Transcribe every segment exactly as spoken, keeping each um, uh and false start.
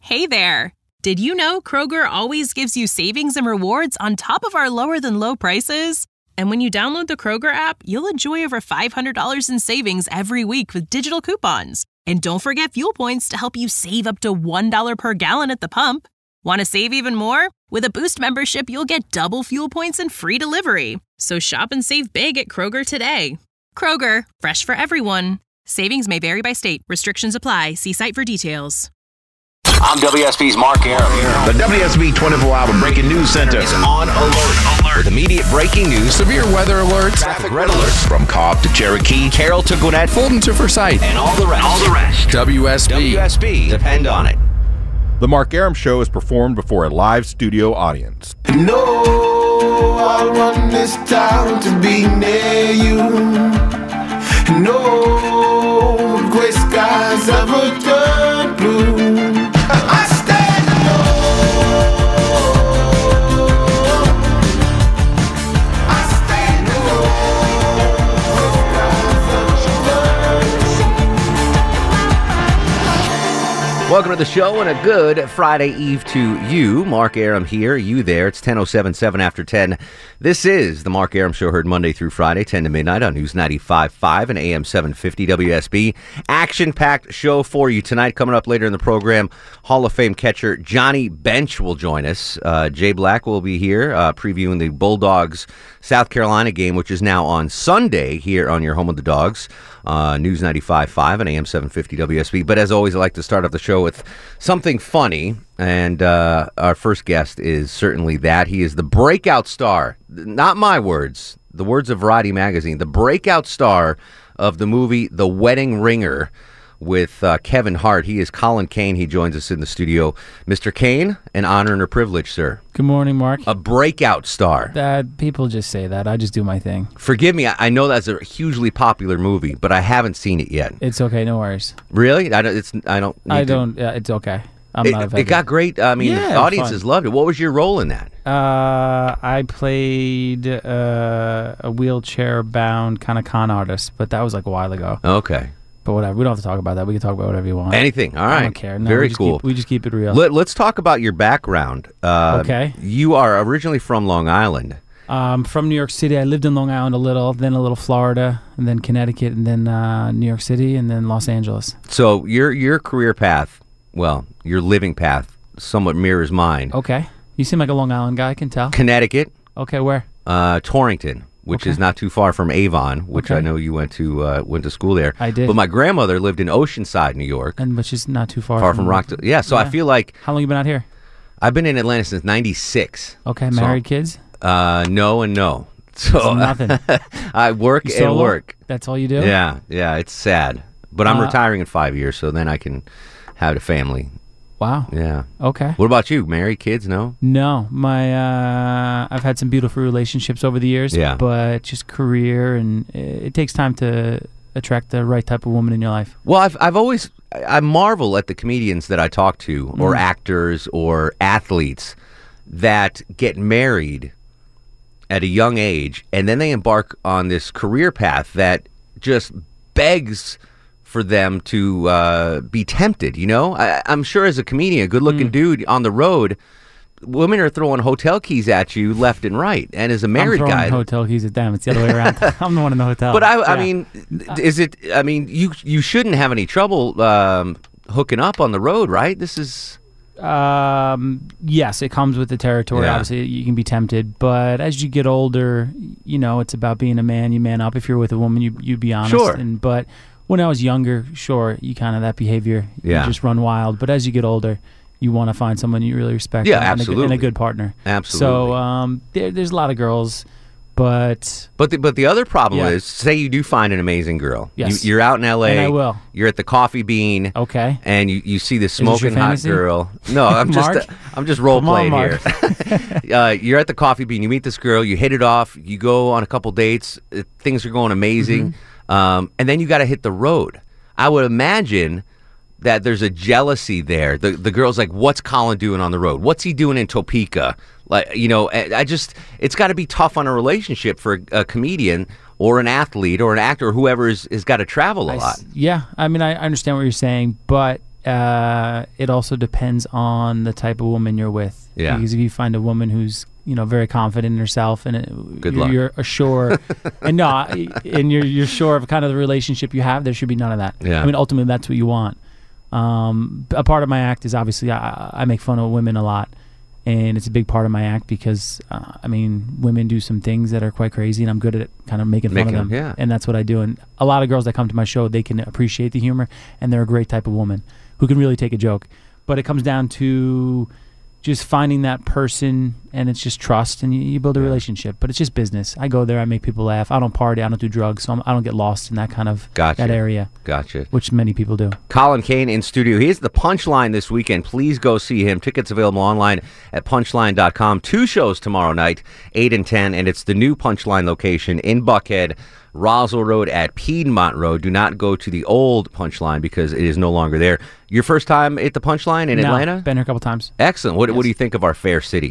Hey there! Did you know Kroger always gives you savings and rewards on top of our lower-than-low prices? And when you download the Kroger app, you'll enjoy over five hundred dollars in savings every week with digital coupons. And don't forget fuel points to help you save up to one dollar per gallon at the pump. Want to save even more? With a Boost membership, you'll get double fuel points and free delivery. So shop and save big at Kroger today. Kroger, fresh for everyone. Savings may vary by state. Restrictions apply. See site for details. I'm W S B's Mark Arum. The W S B twenty-four hour Breaking News Center is on alert. alert. With immediate breaking news, severe weather alerts, traffic red alerts, from Cobb to Cherokee, Carroll to Gwinnett, Fulton to Forsyth, and all the rest. All the rest. W S B. W S B. Depend on it. The Mark Arum Show is performed before a live studio audience. No, I want this town to be near you. No gray skies ever turn blue. I stand alone. I stand alone. Welcome to the show and a good Friday Eve to you. Mark Arum here, you there. It's ten oh seven, seven after ten. This is the Mark Arum Show, heard Monday through Friday, ten to midnight on News ninety-five point five and A M seven fifty W S B. Action-packed show for you tonight. Coming up later in the program, Hall of Fame catcher Johnny Bench will join us. Uh, Jay Black will be here uh, previewing the Bulldogs South Carolina game, which is now on Sunday here on your home of the Dogs. Uh, News ninety-five point five and A M seven fifty W S B. But as always, I like to start off the show with something funny. And uh, our first guest is certainly that. He is the breakout star, not my words, the words of Variety Magazine, the breakout star of the movie The Wedding Ringer with uh, Kevin Hart. He is Colin Kane. He joins us in the studio. Mister Kane, an honor and a privilege, sir. Good morning, Mark. A breakout star. That people just say that. I just do my thing. Forgive me. I, I know that's a hugely popular movie, but I haven't seen it yet. It's okay. No worries. Really? I don't. It's. I don't. I to, don't. Yeah, it's okay. I'm it, not offended. It got great. I mean, yeah, the audiences fun. loved it. What was your role in that? Uh, I played uh, a wheelchair-bound kind of con artist, but that was like a while ago. Okay. But whatever. We don't have to talk about that. We can talk about whatever you want. Anything. All right. I don't care. No, Very we just cool. Keep, we just keep it real. Let, let's talk about your background. Uh, Okay. You are originally from Long Island. Um, from New York City. I lived in Long Island a little, then a little Florida, and then Connecticut, and then uh, New York City, and then Los Angeles. So your your career path, well, your living path, somewhat mirrors mine. Okay. You seem like a Long Island guy. I can tell. Connecticut, Okay, where? uh, Torrington, which Okay. is not too far from Avon, which Okay. I know you went to uh, went to school there. I did. But my grandmother lived in Oceanside, New York, And which is not too far. far from Rockdale. Yeah, so I Yeah. feel like How long you been out here? I've been in Atlanta since ninety-six. Okay, So- married kids? Uh, no and no. So So nothing. I work You and solo? work. That's all you do? Yeah, yeah, it's sad. But I'm Uh, retiring in five years, so then I can have a family. Wow. Yeah. Okay. What about you? Married, kids? No? No, my uh, I've had some beautiful relationships over the years. Yeah. But just career, and it, it takes time to attract the right type of woman in your life. Well, I've I've always I I marvel at the comedians that I talk to, or Mm. actors, or athletes that get married at a young age, and then they embark on this career path that just begs for them to uh, be tempted. You know, I, I'm sure as a comedian, a good-looking Mm. dude on the road, women are throwing hotel keys at you left and right. And as a married I'm throwing guy, hotel keys at them. It's the other way around. I'm the one in the hotel. but I, I Yeah. mean, is it? I mean, you you shouldn't have any trouble um, hooking up on the road, right? This is. Um, yes, it comes with the territory. Yeah. Obviously, you can be tempted, but as you get older, you know, it's about being a man. You man up. If you're with a woman, you you be honest. Sure. And but when I was younger, sure, you kind of that behavior. Yeah. You just run wild. But as you get older, you want to find someone you really respect. Yeah, and, and a good- absolutely. and a good partner. Absolutely. So um, there, there's a lot of girls, but But the, but the other problem Yeah. is, say you do find an amazing girl. Yes. You, you're out in L A. And I will. You're at the Coffee Bean. okay. And you, you see this this your smoking hot fantasy? girl. No, I'm just Mark? uh, I'm just role Come on, playing here. uh, you're at the Coffee Bean. You meet this girl. You hit it off. You go on a couple dates. uh, Things are going amazing. Mm-hmm. Um, and then you got to hit the road. I would imagine that there's a jealousy there. The the girl's like, what's Colin doing on the road? What's he doing in Topeka? Like, you know, I I just, it's got to be tough on a relationship for a, a comedian or an athlete or an actor or whoever is, has got to travel a I s- lot. Yeah, I mean, I I understand what you're saying, but uh, it also depends on the type of woman you're with. Yeah. Because if you find a woman who's, you know, very confident in herself and it, Good you're, luck. you're sure, and no, and you're you're sure of kind of the relationship you have, there should be none of that. Yeah. I mean, ultimately, that's what you want. Um, a part of my act is obviously I, I make fun of women a lot, and it's a big part of my act because uh, I mean, women do some things that are quite crazy, and I'm good at kind of making fun Making of them. them, yeah. And that's what I do. And a lot of girls that come to my show, they can appreciate the humor, and they're a great type of woman who can really take a joke. But it comes down to just finding that person, and it's just trust, and you, you build a relationship. But it's just business. I go there, I make people laugh. I don't party, I don't do drugs, so I'm, I don't get lost in that kind of Gotcha. that area, Gotcha. which many people do. Colin Kane in studio. He is the Punchline this weekend. Please go see him. Tickets available online at punchline dot com. Two shows tomorrow night, eight and ten, and it's the new Punchline location in Buckhead, Roswell Road at Piedmont Road. Do not go to the old Punchline because it is no longer there. Your first time at the Punchline in No, Atlanta? been here a couple times. Excellent. What, what Yes. do you think of our fair city?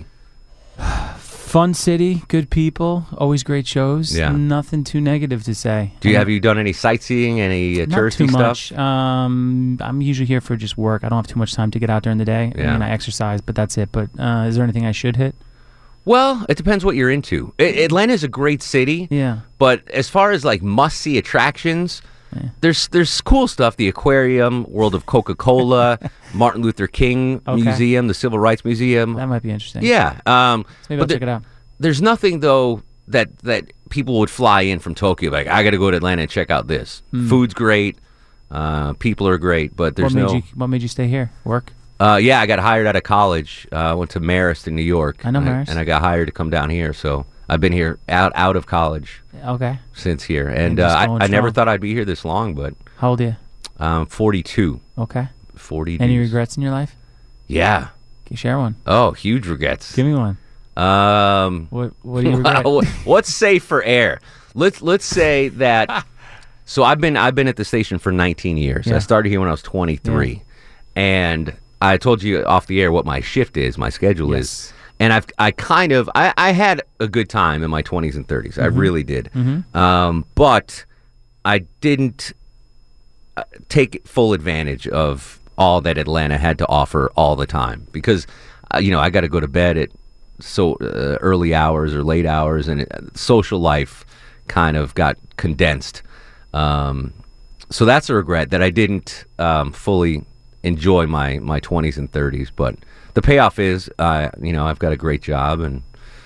Fun city, good people, always great shows. Yeah. Nothing too negative to say. Do you And have you done any sightseeing, any uh, Not touristy too stuff? much. Um, I'm usually here for just work. I don't have too much time to get out during the day. I Yeah. mean, I exercise, but that's it. But uh, is there anything I should hit? Well, it depends what you're into. I- Atlanta is a great city. Yeah. But as far as like must-see attractions, Yeah. there's there's cool stuff. The aquarium, World of Coca-Cola, Martin Luther King Okay. Museum, the Civil Rights Museum. That might be interesting. Yeah. Um, So maybe but I'll the- check it out. There's nothing though that that people would fly in from Tokyo. Like I got to go to Atlanta and check out this. Food's great. Uh, people are great, but there's Hmm. What made no. you What made you stay here? Work? Uh, yeah, I got hired out of college. Uh, I went to Marist in New York. I know and Marist. and I got hired to come down here. So I've been here out out of college Okay. since here, and just uh, going I, I never strong. thought I'd be here this long. But How old are you? um, forty-two, Okay. forty. Any dudes. regrets in your life? Yeah. Can you share one? Oh, huge regrets. Give me one. Um, What What do you regret? wow, what's safe for air? Let's let's say that. So I've been I've been at the station for nineteen years. Yeah. I started here when I was twenty-three, and I told you off the air what my shift is, my schedule Yes. is, and I've I kind of I, I had a good time in my twenties and thirties. Mm-hmm. I really did, um, but I didn't uh, take full advantage of all that Atlanta had to offer all the time because uh, you know I got to go to bed at so uh, early hours or late hours, and it, social life kind of got condensed. Um, so that's a regret that I didn't um, fully enjoy my, my twenties and thirties. But the payoff is, uh, you know, I've got a great job and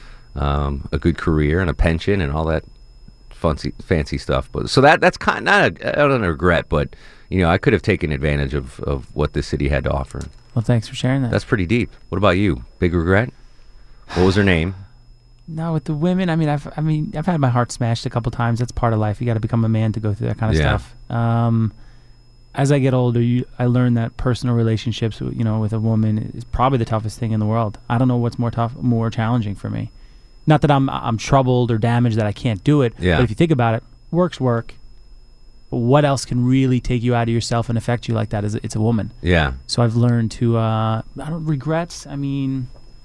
um, a good career and a pension and all that fancy fancy stuff. But so that that's kind of not a, I don't know, a regret, but you know, I could have taken advantage of, of what this city had to offer. Well, thanks for sharing that. That's pretty deep. What about you? Big regret? What was her name? No, with the women, I mean, I've, I mean, I've had my heart smashed a couple times. That's part of life. You got to become a man to go through that kind of Yeah. stuff. Um, as I get older, you, I learn that personal relationships, you know, with a woman is probably the toughest thing in the world. I don't know what's more tough, more challenging for me. Not that I'm, I'm troubled or damaged that I can't do it. Yeah. But if you think about it, work's work. But what else can really take you out of yourself and affect you like that? Is it's a woman. Yeah. So I've learned to, uh, I don't regrets. I mean,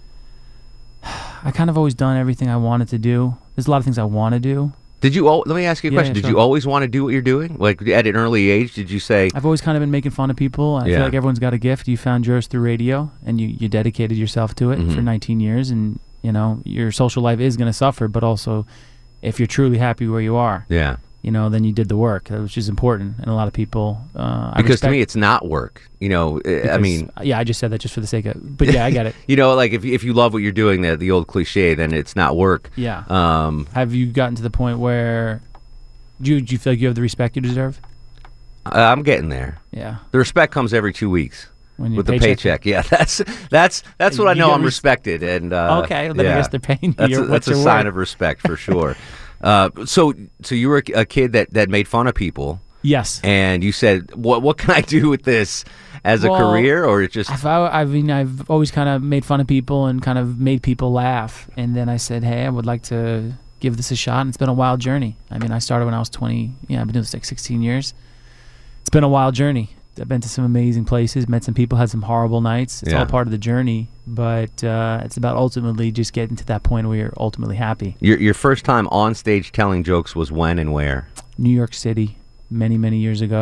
I kind of always done everything I wanted to do. There's a lot of things I want to do. Did you? al- Let me ask you a Yeah, question. yeah, Did sure. you always want to do what you're doing? Like at an early age, did you say? I've always kind of been making fun of people. I Yeah. feel like everyone's got a gift. You found yours through radio, and you, you dedicated yourself to it Mhm. for nineteen years. And, you know, your social life is going to suffer, but also if you're truly happy where you are, Yeah. you know, then you did the work, which is important. And a lot of people... Uh, I Because to respect- me, it's not work. You know, uh, I because- mean, Yeah, I just said that just for the sake of... But yeah, I get it. you know, like if if you love what you're doing, the the old cliche, then it's not work. Yeah. Um, Have you gotten to the point where... Do you, do you feel like you have the respect you deserve? I'm getting there. Yeah. The respect comes every two weeks When your with the paycheck. Yeah, that's that's that's what I You know. get I'm res- respected, and uh, Okay, well, then I yeah. guess they're paying you That's your- a, that's what's a your sign word? of respect for sure. uh, so so you were a, a kid that, that made fun of people, Yes. and you said, "What what can I do with this as a Well, career?" Or it just I've, I mean, I've always kind of made fun of people and kind of made people laugh. And then I said, hey, I would like to give this a shot. And it's been a wild journey. I mean, I started when I was twenty. Yeah, I've been doing this like sixteen years. It's been a wild journey. I've been to some amazing places, met some people, had some horrible nights. It's Yeah. all part of the journey. But uh, it's about ultimately just getting to that point where you're ultimately happy. your your first time on stage telling jokes was when and where? New York City, many, many years ago.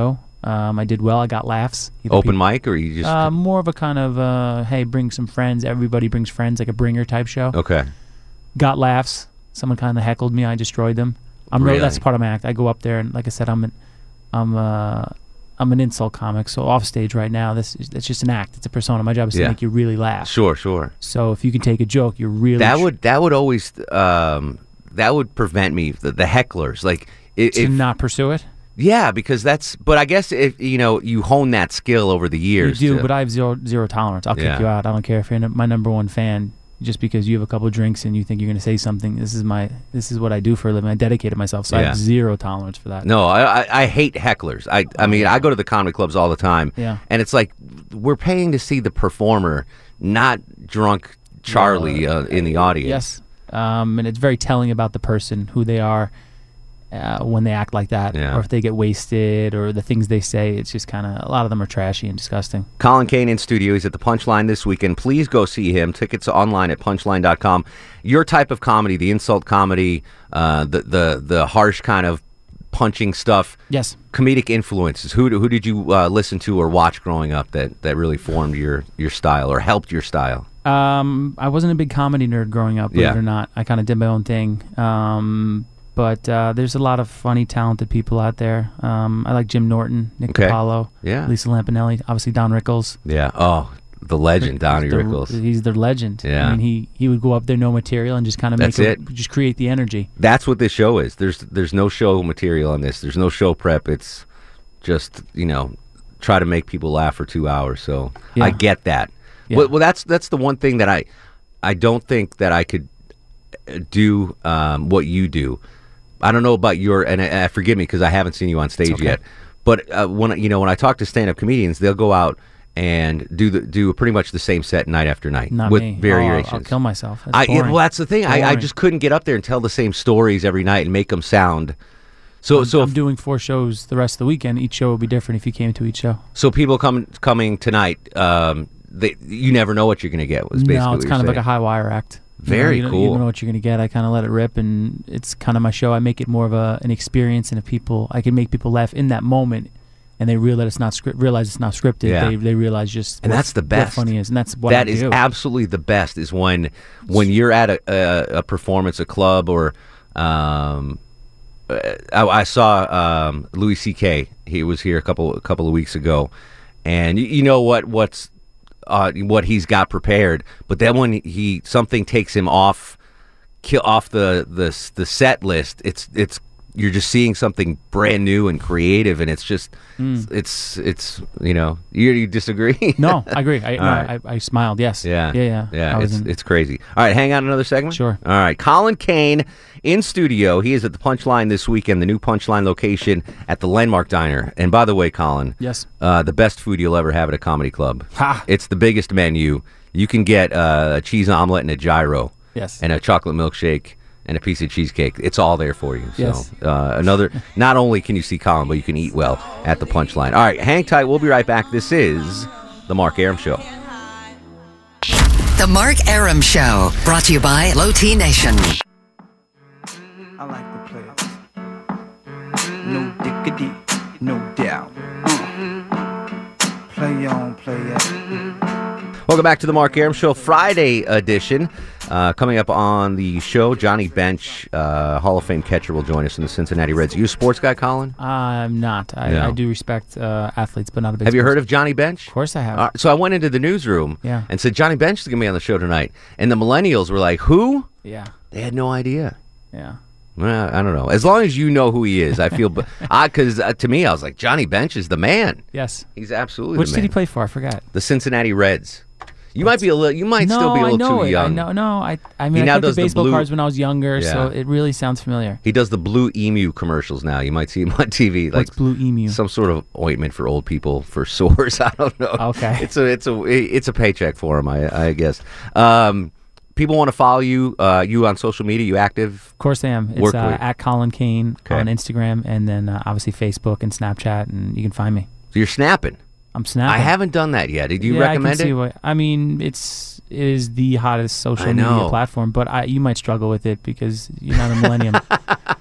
Um, I did well. I got laughs. Either Open people- mic, or you just Uh, more of a kind of, uh, hey, bring some friends. Everybody brings friends, like a bringer type show. okay? Got laughs. Someone kind of heckled me. I destroyed them. I'm really? Really? That's part of my act. I go up there and, like I said, I'm an, I'm uh, I'm an insult comic. So off stage right now, this is, it's just an act. It's a persona. My job is Yeah. to make you really laugh. Sure, sure. So if you can take a joke, you're really That tr- would that would always um, that would prevent me the, the hecklers like i- to if not pursue it. yeah, because that's but I guess if you know you hone that skill over the You years. do, to- but I have zero zero tolerance. I'll Yeah. kick you out. I don't care if you're n- my number one fan. Just because you have a couple of drinks and you think you're going to say something, this is my this is what I do for a living. I dedicated myself, so I Yeah. have zero tolerance for that. No, I, I I hate hecklers. I I mean I go to the comedy clubs all the time. Yeah. And it's like we're paying to see the performer, not drunk Charlie uh, in the audience. Yes, um, and it's very telling about the person, who they are, uh, when they act like that, Yeah. or if they get wasted, or the things they say. It's just kind of a lot of them are trashy and disgusting. Colin Kane in studio. He's at the Punchline this weekend. Please go see him. Tickets online at punchline dot com. Your type of comedy, the insult comedy, uh, the the the harsh kind of punching stuff. Yes. Comedic influences. Who who did you uh, listen to or watch growing up that, that really formed your, your style or helped your style? Um, I wasn't a big comedy nerd growing up, believe Yeah. it or not. I kind of did my own thing. Um, but uh, there's a lot of funny, talented people out there. Um, I like Jim Norton, Nick Okay. DiPaolo, Yeah. Lisa Lampanelli, obviously Don Rickles. Yeah. Oh, the legend, Donnie He's the- Rickles. He's their legend. Yeah. I mean, he, he would go up there, no material, and just kind of make That's it, it. just create the energy. That's what this show is. There's there's no show material on this. There's no show prep. It's just, you know, try to make people laugh for two hours. So Yeah. I get that. Yeah. Well, well, that's that's the one thing that I I don't think that I could uh, do um, what you do. I don't know about your and uh, forgive me because I haven't seen you on stage okay. yet. But uh, when you know when I talk to stand-up comedians, they'll go out and do the do pretty much the same set night after night Not with me. variations. Oh, I'll, I'll kill myself. That's I, yeah, boring. well, that's the thing. I, I Boring. just couldn't get up there and tell the same stories every night and make them sound. So, I'm, so, I'm if, doing four shows the rest of the weekend. Each show will be different if you came to each show. so people come coming tonight. Um, they, you never know what you're going to get. Was basically No, what it's you're kind of like saying. a high wire act. You know, Very you don't- cool. You don't know what you're going to get. I kind of let it rip, and it's kind of my show. I make it more of a an experience, and if people, I can make people laugh in that moment, and they realize it's not script, realize it's not scripted. Yeah. They they realize just And what- that's the best. What funny is, and that's what That I is do. absolutely the best. Is when when you're at a, a, a performance, a club, or um, uh, I, I saw um, Louis C K. He was here a couple a couple of weeks ago, and you, you know what what's uh, what he's got prepared. But then when he something takes him off, kill off the the the set list, it's it's you're just seeing something brand new and creative, and it's just it's it's you know you, you disagree? No, I agree. I, no, right. I I smiled. Yes. Yeah, Yeah. Yeah. yeah. I was It's in- it's crazy. All right, hang on another segment. Sure. All right, Colin Kane in studio. He is at the Punchline this weekend, the new Punchline location at the Landmark Diner. And by the way, Colin, Yes. uh, the best food you'll ever have at a comedy club. Ha! It's the biggest menu. You can get uh, a cheese omelet and a gyro, Yes. and a chocolate milkshake and a piece of cheesecake. It's all there for you. So Yes. uh, another. Not only can you see Colin, but you can eat well at the Punchline. All right, hang tight. We'll be right back. This is the Mark Arum Show. The Mark Arum Show, brought to you by Low T Nation. I like to play it. No diggity, no doubt. Uh. Play on, play it. Welcome back to the Mark Arum Show, Friday edition. Uh, coming up on the show, Johnny Bench, uh, Hall of Fame catcher, will join us in the Cincinnati Reds. You a sports guy, Colin? I'm not. I, No. I do respect uh, athletes, but not a big. Have you sports- heard of Johnny Bench? Of course, I have. Uh, so I went into the newsroom Yeah. and said, Johnny Bench is going to be on the show tonight. And the millennials were like, who? yeah. They had no idea. Yeah. Well, I don't know. As long as you know who he is, I feel. Because uh, to me, I was like, Johnny Bench is the man. Yes. He's absolutely Which the did man. he play for? I forgot. The Cincinnati Reds. You might be a little. You might no, still be a little I know too it. young. I know, no, I, I He mean, now I played does the the baseball blue- cards when I was younger, so Yeah. it really sounds familiar. He does the Blue Emu commercials now. You might see him on T V. Like What's Blue Emu? some sort of ointment for old people for sores. I don't know. Okay. It's a it's a it's a paycheck for him. I I guess. Um, people want to follow you. Uh, you on social media? You active? Of course I am. It's Work uh, with- at Colin Kane Okay. on Instagram, and then uh, obviously Facebook and Snapchat, and you can find me. So you're snapping. I'm snapping. I haven't done that yet. Did you yeah, recommend I can see it? What, I mean, it's it is the hottest social I media know. platform, but I, you might struggle with it because you're not a millennium.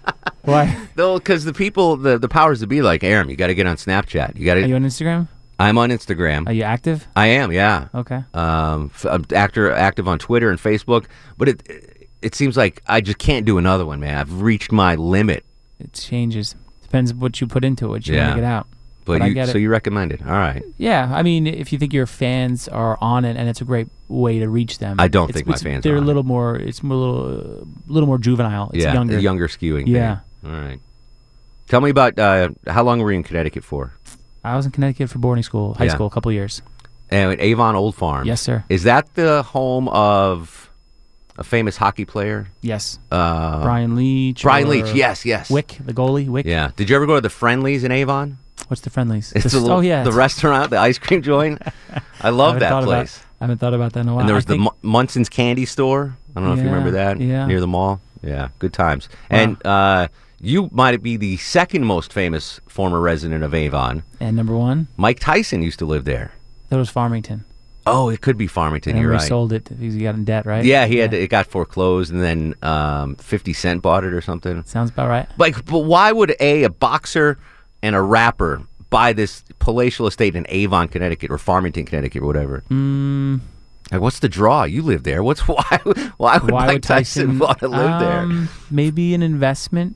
Why? Though, because the people, the, the powers that be, like Aram, you got to get on Snapchat. You got Are you to. on Instagram? I'm on Instagram. Are you active? I am, yeah. Okay. Um, f- I'm actor active on Twitter and Facebook, but it it seems like I just can't do another one, man. I've reached my limit. It changes. Depends what you put into it. What you Yeah. want to get out. But, But I you, get so it. you recommend it? All right. Yeah, I mean, if you think your fans are on it, and it's a great way to reach them. I don't it's, think my it's- fans They're are a on little more. It's a little, uh, little more juvenile. It's yeah, younger. the younger skewing. Yeah. Thing. All right. Tell me about uh, how long were you in Connecticut for? I was in Connecticut for boarding school, high Yeah. school, a couple of years. And Avon Old Farm. Yes, sir. Is that the home of a famous hockey player? Yes. Uh, Brian Leach. Brian or Leach. Yes, yes. Wick, the goalie. Wick. Yeah. Did you ever go to the Friendlies in Avon? What's the Friendlies? It's The- a little, oh yeah, the it's- restaurant, the ice cream joint. I I love haven't that thought place. About, I haven't thought about that in a while. And there was I the think- Mu- Munson's Candy Store. I don't know if you Yeah, remember that. yeah. Near the mall. Yeah, good times. Wow. And uh, you might be the second most famous former resident of Avon. and number one, Mike Tyson used to live there. that was Farmington. Oh, it could be Farmington. And You're we right. sold it because he got in debt, right? Yeah, he had it got foreclosed, and then um, fifty Cent bought it or something. Sounds about right. Like, but why would a a boxer and a rapper buy this palatial estate in Avon, Connecticut, or Farmington, Connecticut, or whatever? Mm, Like, what's the draw? You live there. What's why? Why would why Mike would Tyson, Tyson want to live there? um, Maybe an investment.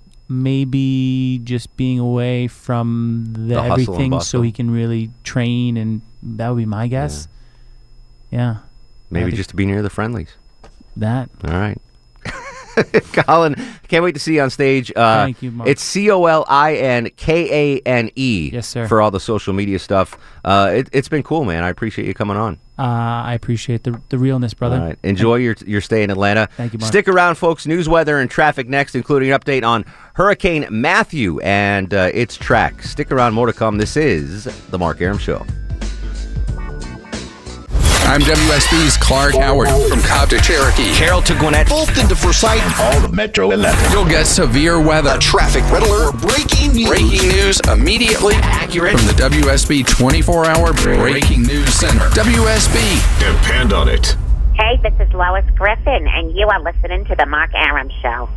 Maybe just being away from the, The hustle and everything, so bustle. he can really train, and that would be my guess. Yeah, Maybe I think just to be near the Friendlies. that. All right. Colin, can't wait to see you on stage. Uh, Thank you, Mark. It's C O L I N K A N E. Yes, sir. For all the social media stuff. Uh, it, it's been cool, man. I appreciate you coming on. Uh, I appreciate the the realness, brother. All right. Enjoy your your stay in Atlanta. Thank you, Mark. Stick around, folks. News, weather, and traffic next, including an update on Hurricane Matthew and uh, its track. Stick around. More to come. This is The Mark Aram Show. I'm W S B's Clark Howard from Cobb to Cherokee. Carroll to Gwinnett. Fulton to Forsyth. All of Metro eleven. You'll get severe weather. Traffic red alert. Breaking news. Breaking news immediately Accurate. from the W S B twenty-four hour Breaking News Center. W S B. Depend on it. Hey, this is Lois Griffin, and you are listening to The Mark Aram Show.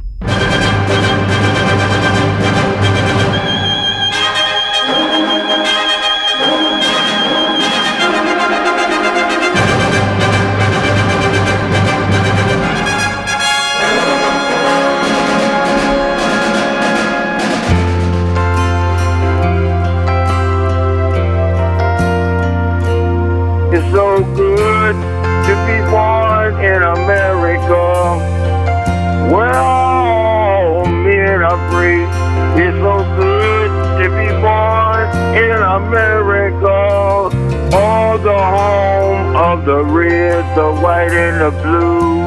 It's so good to be born in America, where all men are free. It's so good to be born in America, all the home of the red, the white, and the blue.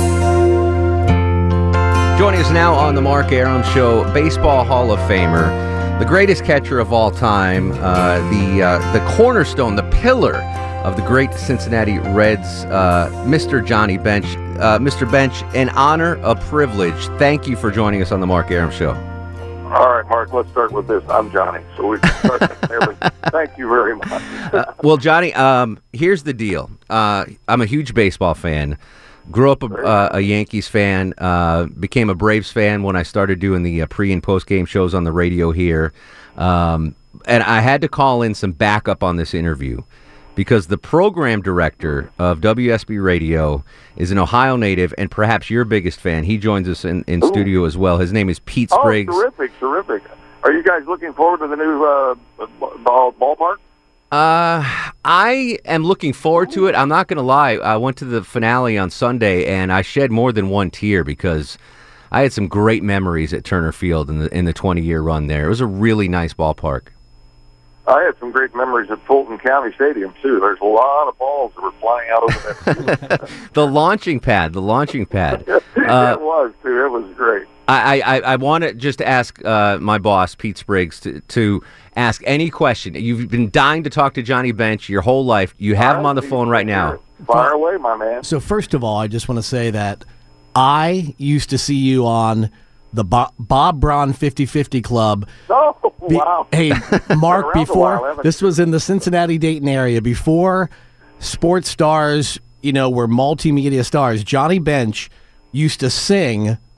Joining us now on the Mark Aram Show, Baseball Hall of Famer, the greatest catcher of all time, uh, the uh, the cornerstone, the pillar of the great Cincinnati Reds, uh, Mister Johnny Bench. Uh, Mister Bench, an honor, a privilege. Thank you for joining us on the Mark Aram Show. All right, Mark, let's start with this. I'm Johnny, so we can start there. Thank you very much. Uh, well, Johnny, um, here's the deal. Uh, I'm a huge baseball fan. Grew up a, uh, a Yankees fan. Uh, became a Braves fan when I started doing the uh, pre and post game shows on the radio here. Um, and I had to call in some backup on this interview because the program director of W S B Radio is an Ohio native and perhaps your biggest fan. He joins us in, in studio as well. His name is Pete Oh, Spriggs. terrific, terrific. Are you guys looking forward to the new uh, ball, ballpark? Uh, I am looking forward to it. I'm not going to lie. I went to the finale on Sunday, and I shed more than one tear because I had some great memories at Turner Field in the in the twenty-year run there. It was a really nice ballpark. I had some great memories at Fulton County Stadium, too. There's a lot of balls that were flying out over there. The launching pad, the launching pad. it Uh, was, too. It was great. I, I, I want to just ask uh, my boss, Pete Spriggs, to, to ask any question. You've been dying to talk to Johnny Bench your whole life. You have him on the phone right now. Fire away, my man. So first of all, I just want to say that I used to see you on the Bob, Bob Braun fifty-fifty Club. Oh, Be- wow. Hey, Mark, Around a before while, haven't this was in the Cincinnati-Dayton area, before sports stars, you know, were multimedia stars, Johnny Bench used to sing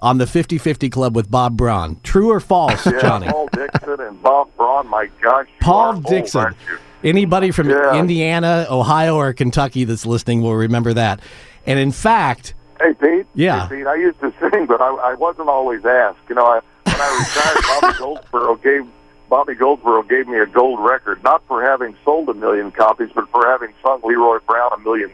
on the fifty-fifty Club with Bob Braun. True or false, Yeah, Johnny? Paul Dixon and Bob Braun, my gosh. you Paul are old, Dixon. aren't you? Anybody from Yeah. Indiana, Ohio, or Kentucky that's listening will remember that. And in fact, Hey, Pete. Yeah. Hey, Pete, I used to sing, but I, I wasn't always asked. You know, I, when I retired, Bobby Goldsboro gave Bobby Goldsboro gave me a gold record, not for having sold a million copies, but for having sung Leroy Brown a million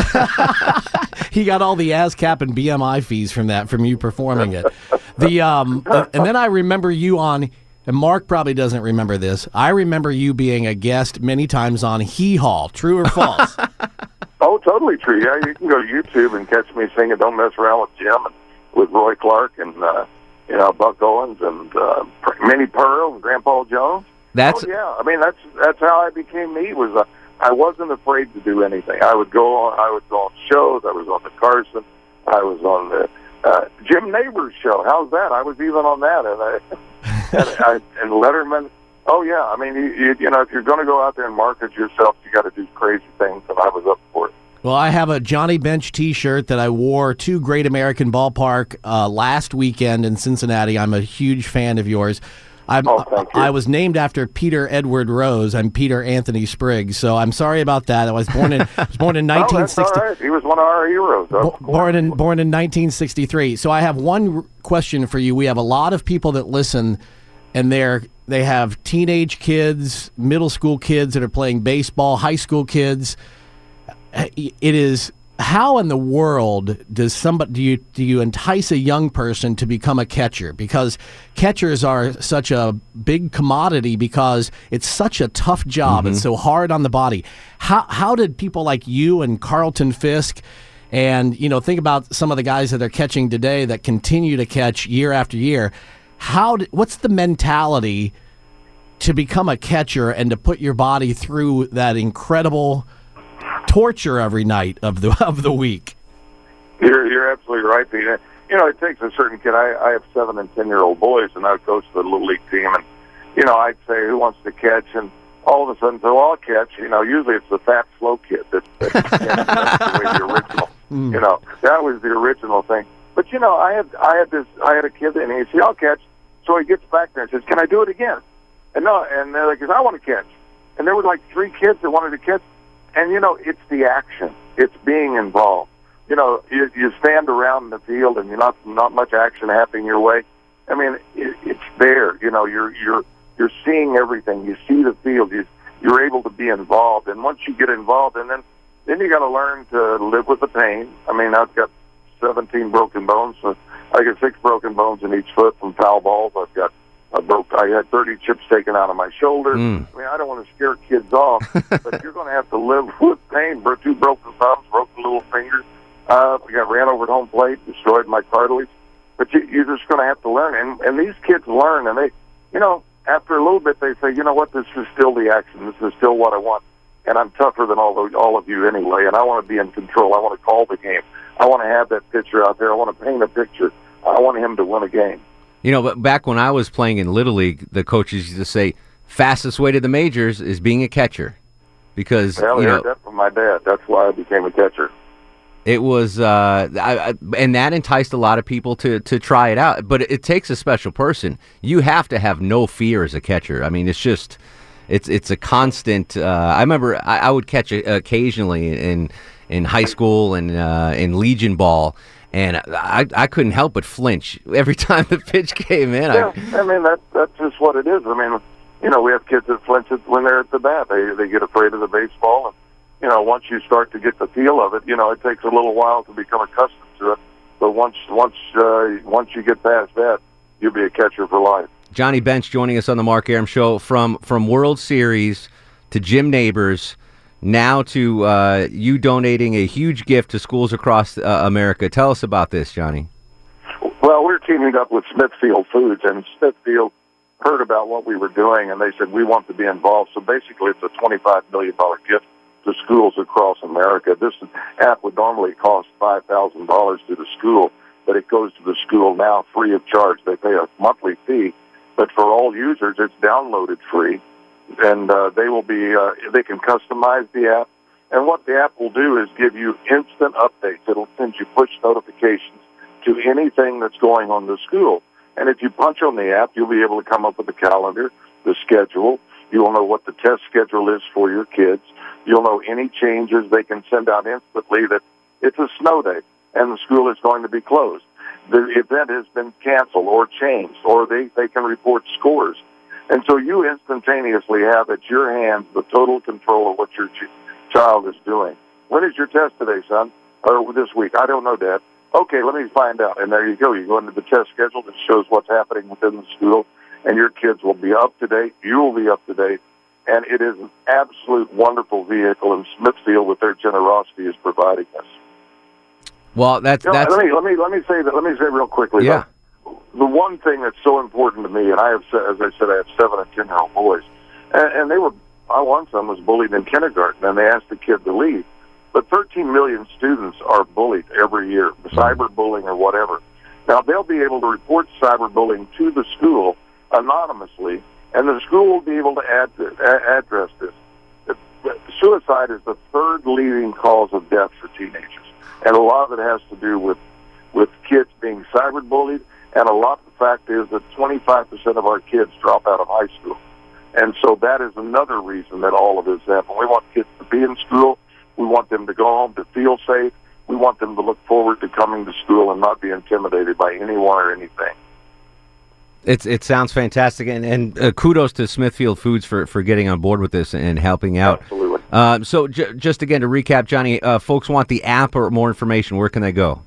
times. he got all the ASCAP and B M I fees from that, from you performing it. The um, and then I remember you on, and Mark probably doesn't remember this. I remember you being a guest many times on Hee Haw. True or false? Oh, totally true. Yeah, you can go to YouTube and catch me singing "Don't Mess Around with Jim" and with Roy Clark and uh, you know Buck Owens and uh, Minnie Pearl and Grandpa Jones. That's oh, yeah. I mean, that's that's how I became me. Was uh, I wasn't afraid to do anything. I would go on. I would go on shows. I was on the Carson. I was on the uh, Jim Neighbors show. How's that? I was even on that, and I, and, I, and Letterman. Oh yeah. I mean, you, you, you know, if you're going to go out there and market yourself, you got to do crazy things, and I was up for it. Well, I have a Johnny Bench T-shirt that I wore to Great American Ballpark uh, last weekend in Cincinnati. I'm a huge fan of yours. I'm, oh, thank you. I was named after Peter Edward Rose. I'm Peter Anthony Spriggs, so I'm sorry about that. I was born in I was born in nineteen sixty. Oh, that's all right. He was one of our heroes. Bo- born in born in nineteen sixty-three. So I have one r- question for you. We have a lot of people that listen, and they're they have teenage kids, middle school kids that are playing baseball, high school kids. It is, how in the world does somebody do you do you entice a young person to become a catcher? Because catchers are such a big commodity because it's such a tough job. Mm-hmm. It's so hard on the body. How how did people like you and Carlton Fisk, and you know, think about some of the guys that are catching today that continue to catch year after year. How did, what's the mentality to become a catcher and to put your body through that incredible torture every night of the of the week? You're you're absolutely right, Peter. You know, it takes a certain kid. I, I have seven and ten year old boys, and I coach the little league team, and you know, I'd say, who wants to catch, and all of a sudden, so I'll catch. You know, usually it's the fat, slow kid that, that that's the way the original. Mm. You know, that was the original thing. But you know, I had I had this I had a kid, and he said, "I'll catch." So he gets back there and says, "Can I do it again?" And no, and they're like, "I want to catch." And there were like three kids that wanted to catch. And, you know, it's the action. It's being involved. You know, you, you stand around the field and you're not not much action happening your way. I mean, it, it's there. You know, you're you're you're seeing everything. You see the field. You, you're able to be involved. And once you get involved, and then, then you got to learn to live with the pain. I mean, I've got seventeen broken bones. So I got six broken bones in each foot from foul balls. I've got I broke. I had thirty chips taken out of my shoulder. Mm. I mean, I don't want to scare kids off, but you're going to have to live with pain. Bro- Two broken thumbs, broken little fingers. Uh, I got ran over at home plate, destroyed my cartilage. But you, you're just going to have to learn. And and these kids learn, and they, you know, after a little bit, they say, you know what, this is still the action. This is still what I want. And I'm tougher than all the, all of you anyway. And I want to be in control. I want to call the game. I want to have that pitcher out there. I want to paint a picture. I want him to win a game. You know, but back when I was playing in Little League, the coaches used to say, fastest way to the majors is being a catcher. Because, Well, you I know, heard that from my dad. That's why I became a catcher. it was, uh, I, I, and that enticed a lot of people to, to try it out. But it, it takes a special person. You have to have no fear as a catcher. I mean, it's just, it's it's a constant. Uh, I remember I, I would catch it occasionally in in high school and uh, in Legion ball. And I, I couldn't help but flinch every time the pitch came in. Yeah, I, I mean, that, that's just what it is. I mean, you know, we have kids that flinch it when they're at the bat. They they get afraid of the baseball. And, you know, once you start to get the feel of it, you know, it takes a little while to become accustomed to it. But once once uh, once you get past that, you'll be a catcher for life. Johnny Bench joining us on the Mark Arum Show. From, from World Series to Jim Neighbors, now to uh, you donating a huge gift to schools across uh, America. Tell us about this, Johnny. Well, we're teaming up with Smithfield Foods, and Smithfield heard about what we were doing, and they said, we want to be involved. So basically, it's a twenty-five million dollars gift to schools across America. This app would normally cost five thousand dollars to the school, but it goes to the school now free of charge. They pay a monthly fee, but for all users, it's downloaded free. And uh, they will be, uh, they can customize the app. And what the app will do is give you instant updates. It'll send you push notifications to anything that's going on in the school. And if you punch on the app, you'll be able to come up with the calendar, the schedule. You'll know what the test schedule is for your kids. You'll know any changes. They can send out instantly that it's a snow day and the school is going to be closed. The event has been canceled or changed, or they, they can report scores. And so you instantaneously have at your hands the total control of what your ch- child is doing. When is your test today, son? Or this week? I don't know, Dad. Okay, let me find out. And there you go. You go into the test schedule that shows what's happening within the school, and your kids will be up to date. You will be up to date. And it is an absolute wonderful vehicle, and Smithfield, with their generosity, is providing us. Well, that's you know, that's. Let me let me let me say that. Let me say real quickly. Yeah. Though, the one thing that's so important to me, and I have, as I said, I have seven and ten year old boys, and, and they were. My one son was bullied in kindergarten, and they asked the kid to leave. But thirteen million students are bullied every year, cyberbullying or whatever. Now, they'll be able to report cyberbullying to the school anonymously, and the school will be able to add this, a- address this. Suicide is the third leading cause of death for teenagers, and a lot of it has to do with, with kids being cyberbullied, and a lot of the fact is that twenty-five percent of our kids drop out of high school. And so that is another reason that all of this happens. We want kids to be in school. We want them to go home to feel safe. We want them to look forward to coming to school and not be intimidated by anyone or anything. It's it sounds fantastic, and, and uh, kudos to Smithfield Foods for, for getting on board with this and helping out. Absolutely. Uh, so j- just again to recap, Johnny, uh, folks want the app or more information. Where can they go?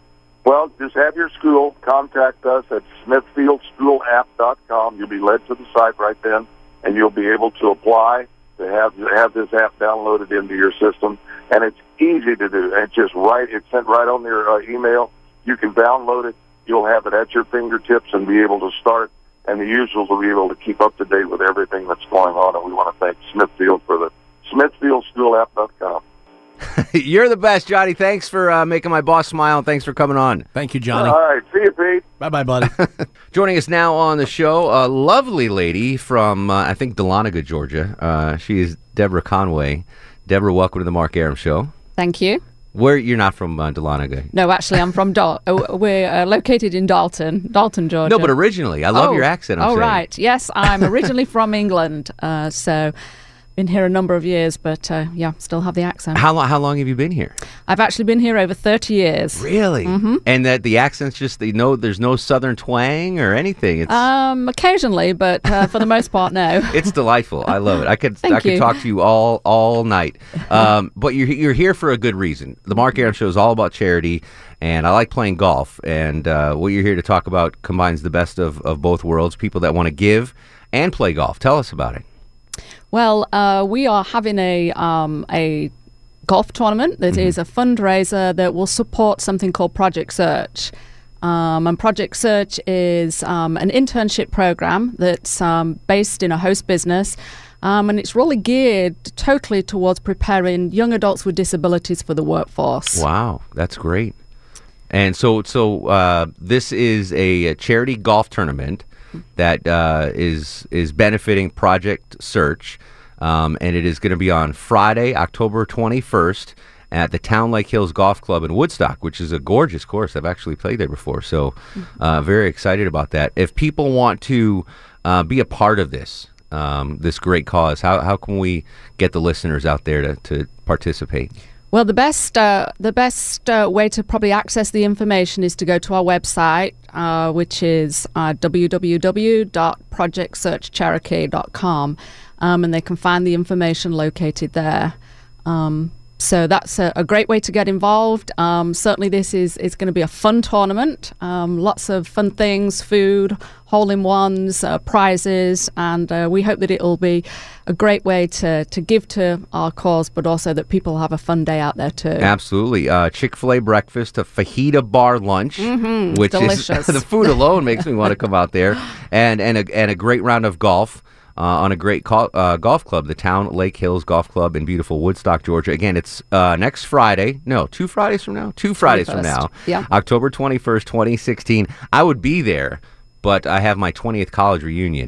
Well, just have your school contact us at smithfield school app dot com. You'll be led to the site right then, and you'll be able to apply to have have this app downloaded into your system. And it's easy to do. And it's just right. It's sent right on your uh, email. You can download it. You'll have it at your fingertips and be able to start. And the usuals will be able to keep up to date with everything that's going on. And we want to thank Smithfield for the smithfield school app dot com. You're the best, Johnny. Thanks for uh, making my boss smile, and thanks for coming on. Thank you, Johnny. All right. See you, Pete. Bye-bye, buddy. Joining us now on the show, a lovely lady from, uh, I think, Dahlonega, Georgia. Uh, she is Deborah Conway. Deborah, welcome to the Mark Arum Show. Thank you. Where you're not from uh, Dahlonega? No, actually, I'm from Dal. uh, we're uh, located in Dalton, Dalton, Georgia. No, but originally, I love oh, your accent. I'm oh, saying. right. Yes, I'm originally from England, uh, so been here a number of years, but uh, yeah, still have the accent. How long? How long have you been here? I've actually been here over thirty years. Really? Mm-hmm. And that the accent's just you know, there's no southern twang or anything. It's Um, occasionally, but uh, for the most part, no. it's delightful. I love it. I could Thank I could you. talk to you all all night. Um, but you're you're here for a good reason. The Mark Arum Show is all about charity, and I like playing golf. And uh, what you're here to talk about combines the best of, of both worlds. People that want to give and play golf. Tell us about it. Well, uh, we are having a um, a golf tournament that Mm-hmm. is a fundraiser that will support something called Project Search. Um, and Project Search is um, an internship program that's um, based in a host business, um, and it's really geared totally towards preparing young adults with disabilities for the workforce. Wow, that's great. And so so uh, this is a, a charity golf tournament that uh, is is benefiting Project Search, um, and it is going to be on Friday, October twenty-first, at the Town Lake Hills Golf Club in Woodstock, which is a gorgeous course. I've actually played there before, so uh, very excited about that. If people want to uh, be a part of this, um, this great cause, how how can we get the listeners out there to, to participate? Well, the best uh, the best uh, way to probably access the information is to go to our website, uh, which is uh, w w w dot project search cherokee dot com, um, and they can find the information located there. Um, so that's a, a great way to get involved. Um, certainly, this is is going to be a fun tournament. Um, lots of fun things, food, hole-in-ones, uh, prizes, and uh, we hope that it will be a great way to, to give to our cause, but also that people have a fun day out there too. Absolutely. Uh, Chick-fil-A breakfast, a fajita bar lunch, Mhm, which delicious. is the food alone makes me want to come out there, and and a, and a great round of golf. Uh, on a great call, uh, golf club, the Town Lake Hills Golf Club in beautiful Woodstock, Georgia. Again, it's uh, next Friday. No, two Fridays from now? Two Fridays from now. Yeah. October twenty-first, twenty sixteen. I would be there, but I have my twentieth college reunion.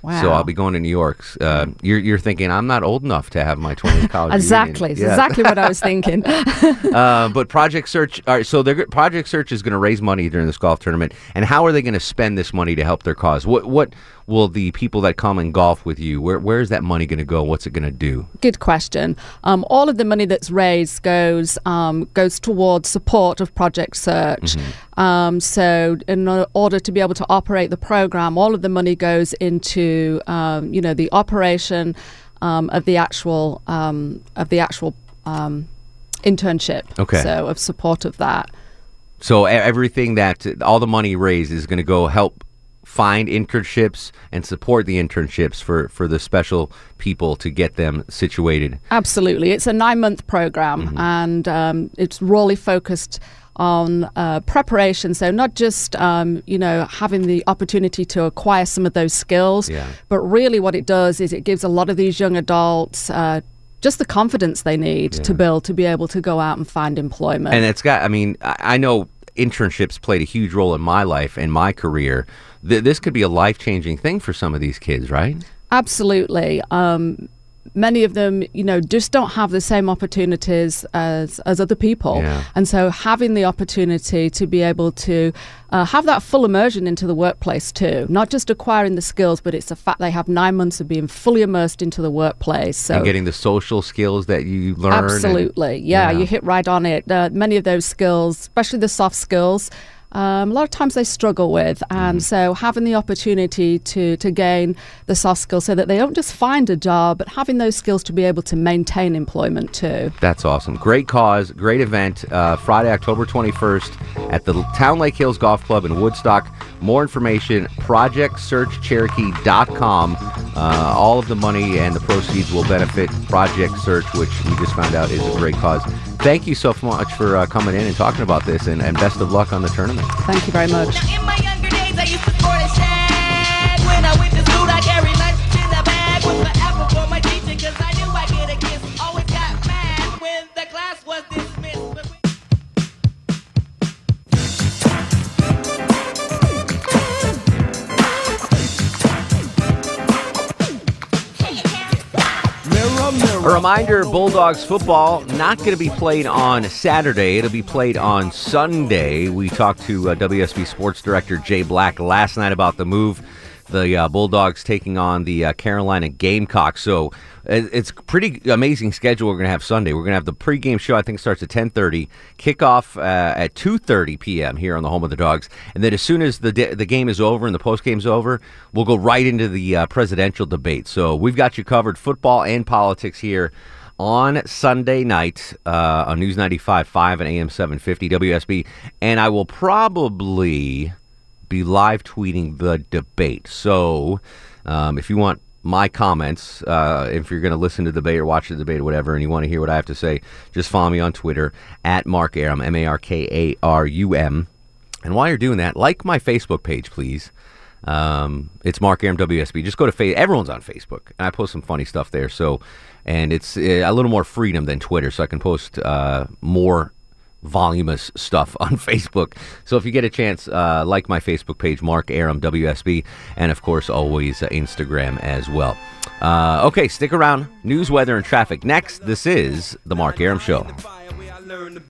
Wow. So I'll be going to New York. Uh, you're, you're thinking, I'm not old enough to have my twentieth college Exactly. It's reunion. Yeah. exactly what I was thinking. uh, but Project Search, all right, so they're, Project Search is going to raise money during this golf tournament. And how are they going to spend this money to help their cause? What what will the people that come and golf with you, where where is that money going to go? What's it going to do? Good question. Um, all of the money that's raised goes um, goes towards support of Project Search. Mm-hmm. Um, so in order to be able to operate the program, all of the money goes into um, you know the operation um, of the actual um, of the actual um, internship. Okay. So of support of that. So e- everything that all the money raised is going to go help find internships and support the internships for, for the special people to get them situated. Absolutely. It's a nine-month program, mm-hmm. and um, it's really focused on uh, preparation. So not just, um, you know, having the opportunity to acquire some of those skills, yeah. but really what it does is it gives a lot of these young adults uh, just the confidence they need yeah. to build to be able to go out and find employment. And it's got, I mean, I, I know internships played a huge role in my life and my career. Th- this could be a life-changing thing for some of these kids, right? Absolutely. Um, many of them, you know, just don't have the same opportunities as as other people. Yeah. And so having the opportunity to be able to uh, have that full immersion into the workplace too, not just acquiring the skills, but it's the fact they have nine months of being fully immersed into the workplace. So and getting the social skills that you learn. Absolutely. And, yeah, yeah, you hit right on it. Uh, many of those skills, especially the soft skills, Um, a lot of times they struggle with, and Mm-hmm. so having the opportunity to to gain the soft skills so that they don't just find a job, but having those skills to be able to maintain employment too. That's awesome. Great cause, great event. Uh, Friday, October twenty-first at the Town Lake Hills Golf Club in Woodstock. More information, project search cherokee dot com. Uh, all of the money and the proceeds will benefit Project Search, which we just found out is a great cause. Thank you so much for uh, coming in and talking about this, and, and best of luck on the tournament. Thank you very much. In my younger days, I used to sport a shag. When I went to school, I carried lunch in the bag. Was forever for my teacher, cause I knew I'd get a kiss. Always got mad when the class was dismissed. A reminder, Bulldogs football not going to be played on Saturday. It'll be played on Sunday. We talked to uh, W S B Sports Director Jay Black last night about the move. The uh, Bulldogs taking on the uh, Carolina Gamecocks. So it, it's a pretty amazing schedule we're going to have Sunday. We're going to have the pregame show, I think, starts at ten thirty. Kickoff uh, at two thirty p.m. here on the home of the Dogs. And then as soon as the de- the game is over and the postgame's over, we'll go right into the uh, presidential debate. So we've got you covered, football and politics here on Sunday night uh, on News ninety-five point five and A M seven fifty W S B. And I will probably be live tweeting the debate. So um, if you want my comments, uh, if you're going to listen to the debate or watch the debate or whatever, and you want to hear what I have to say, just follow me on Twitter at Mark Arum, M A R K A R U M. And while you're doing that, like my Facebook page, please. Um, it's Mark Arum W S B. Just go to Facebook. Everyone's on Facebook, and I post some funny stuff there. So, and it's uh, a little more freedom than Twitter, so I can post uh, more voluminous stuff on Facebook. So if you get a chance, uh, like my Facebook page, Mark Arum W S B, and of course always uh, Instagram as well. Uh, okay, stick around. News, weather, and traffic next. This is the Mark Arum Show.